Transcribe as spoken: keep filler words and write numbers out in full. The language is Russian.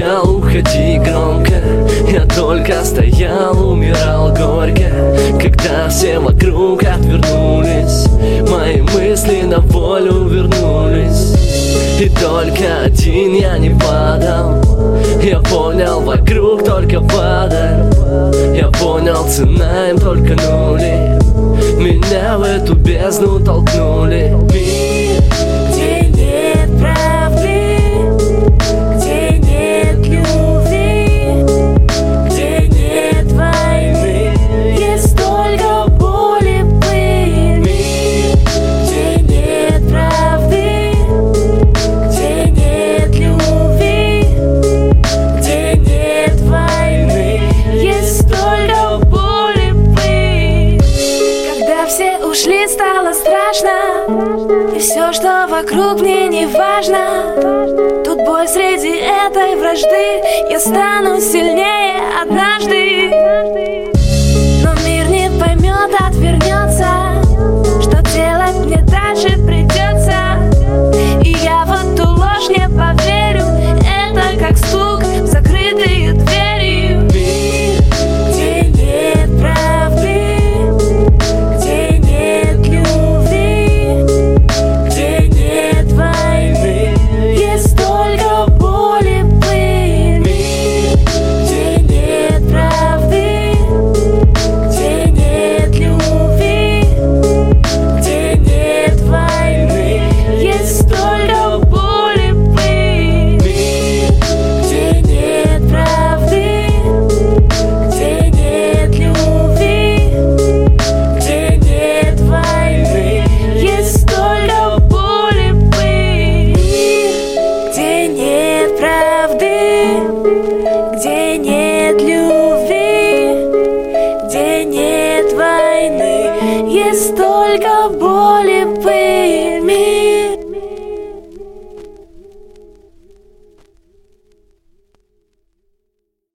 кричал: уходи громко. Я только стоял, умирал горько, когда все вокруг отвернулись. Мои мысли на волю вернулись. И только один я не падал. Я понял, вокруг только падаль. Я понял, цена им только нули. Меня в эту бездну толкнули. Мир, где нет правды, где нет любви, где нет войны, есть только боль и пыль. Мир, где нет правды, где нет любви, где нет войны, есть только боль и пыль. Когда все ушли, стало страшно, и все, что вокруг, мне не важно. Тут бой среди этой вражды, я стану сильнее однажды. Но мир не поймет, отвернется, что делать мне дальше придется. И я в эту ложь не поверю, это как стук в закрытые двери. Мир, где нет правды, где нет любви, где нет войны, есть только боль и пыль. Мир, где нет правды, где нет любви, где нет войны, есть только боль и пыль. Мир, где нет правды, где нет любви, где нет войны, есть только боль и пыль. Мир, где нет правды, где нет любви, где нет войны, есть только боль и пыль. Мир,